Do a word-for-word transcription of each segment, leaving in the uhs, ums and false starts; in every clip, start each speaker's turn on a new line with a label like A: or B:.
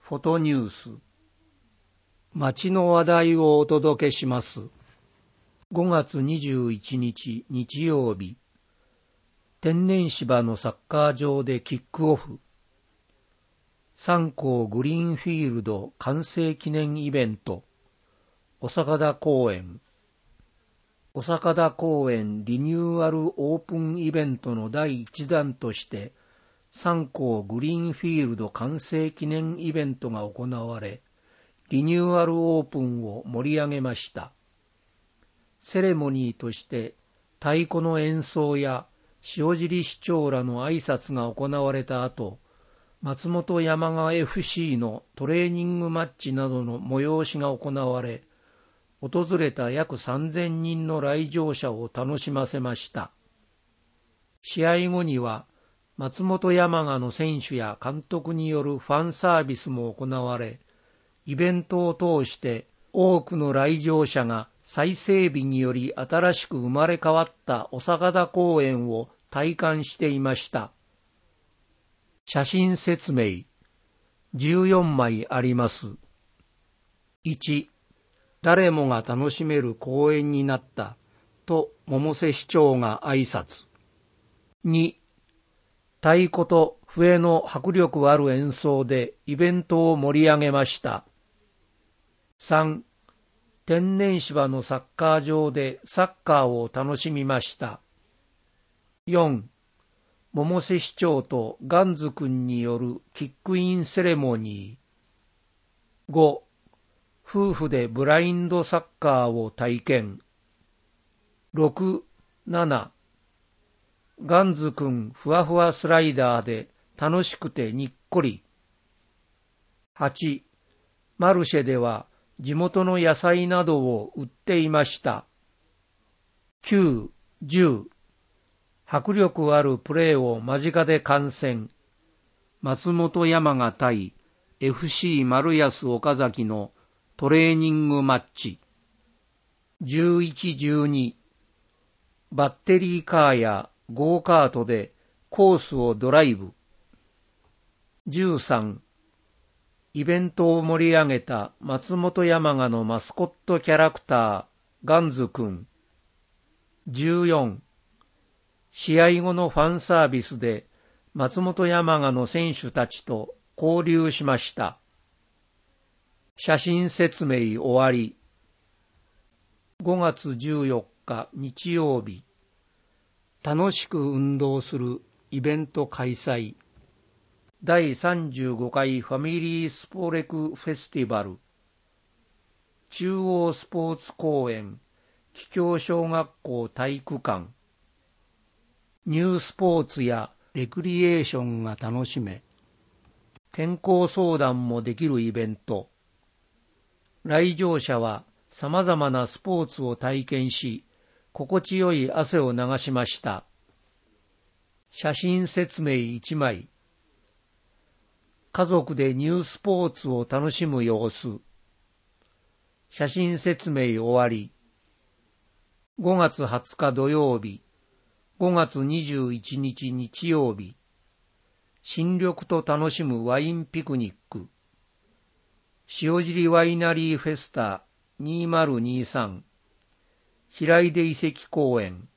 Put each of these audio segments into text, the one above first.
A: フォトニュース。街の話題をお届けします。ごがつにじゅういちにち日曜日。天然芝のサッカー場でキックオフ。三甲グリーンフィールド完成記念イベント。お坂田公園。お坂田公園リニューアルオープンイベントの第一弾として、三甲グリーンフィールド完成記念イベントが行われ、リニューアルオープンを盛り上げました。セレモニーとして太鼓の演奏や塩尻市長らの挨拶が行われた後、松本山雅 エフシー のトレーニングマッチなどの催しが行われ、訪れた約さんぜんにんの来場者を楽しませました。試合後には、松本山雅の選手や監督によるファンサービスも行われ、イベントを通して多くの来場者が再整備により新しく生まれ変わったお坂田公園を体感していました。写真説明。じゅうよんまいあります。いち、誰もが楽しめる公園になったと百瀬市長が挨拶。に、太鼓と笛の迫力ある演奏でイベントを盛り上げました。さん、天然芝のサッカー場でサッカーを楽しみました。よん、百瀬市長とガンズ君によるキックインセレモニー。ご、夫婦でブラインドサッカーを体験。ろく、なな、ガンズくんふわふわスライダーで楽しくてにっこり。はち、マルシェでは地元の野菜などを売っていました。きゅう、じゅう、迫力あるプレーを間近で観戦。松本山雅対 エフシー 丸安岡崎のトレーニングマッチ。じゅういち、じゅうに、バッテリーカーやゴーカートでコースをドライブ。じゅうさん、イベントを盛り上げた松本山雅のマスコットキャラクター、ガンズくん。じゅうよん、試合後のファンサービスで松本山雅の選手たちと交流しました。写真説明終わり。ごがつじゅうよっか日曜日。楽しく運動するイベント開催。だいさんじゅうごかいファミリースポレクフェスティバル。中央スポーツ公園、桔梗小学校体育館。ニュースポーツやレクリエーションが楽しめ、健康相談もできるイベント。来場者は様々なスポーツを体験し、心地よい汗を流しました。写真説明いちまい。家族でニュースポーツを楽しむ様子。写真説明終わり。ごがつはつか土曜日、ごがつにじゅういちにち日曜日。新緑と楽しむワインピクニック。塩尻ワイナリーフェスタにせんにじゅうさん。平出遺跡公園。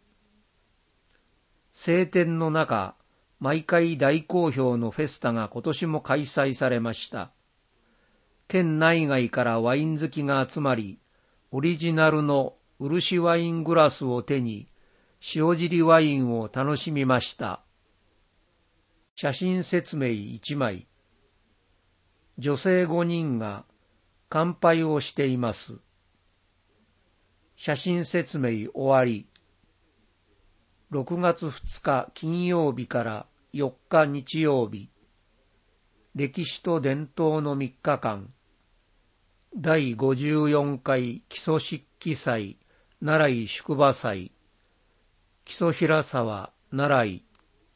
A: 晴天の中、毎回大好評のフェスタが今年も開催されました。県内外からワイン好きが集まり、オリジナルの漆ワイングラスを手に、塩尻ワインを楽しみました。写真説明いちまい。女性ごにんが乾杯をしています。写真説明終わり。ろくがつふつか金曜日からよっか日曜日。歴史と伝統のみっかかん。だいごじゅうよんかい木曽漆器祭、奈良井宿場祭。木曽平沢、奈良井。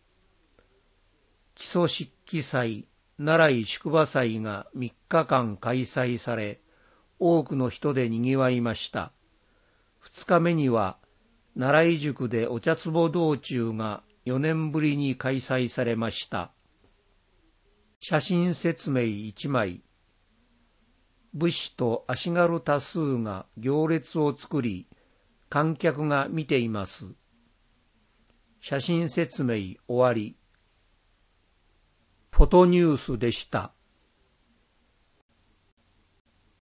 A: 木曽漆器祭、奈良井宿場祭がみっかかん開催され、多くの人で賑わいました。ふつかめには、奈良井宿でお茶壺道中がよねんぶりに開催されました。写真説明いちまい。 武士と足軽多数が行列を作り、観客が見ています。写真説明終わり。フォトニュースでした。